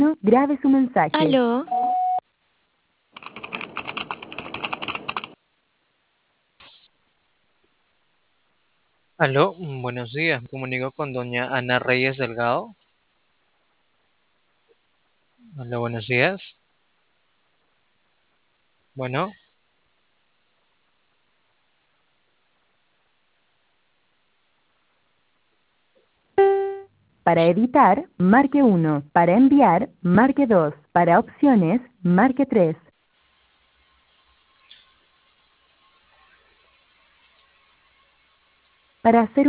Grabe su mensaje. Aló, Aló, buenos días. Me comunico con doña Ana Reyes Delgado. Aló, buenos días. Bueno, Para editar, marque 1. Para enviar, marque 2. Para opciones, marque 3. Para hacer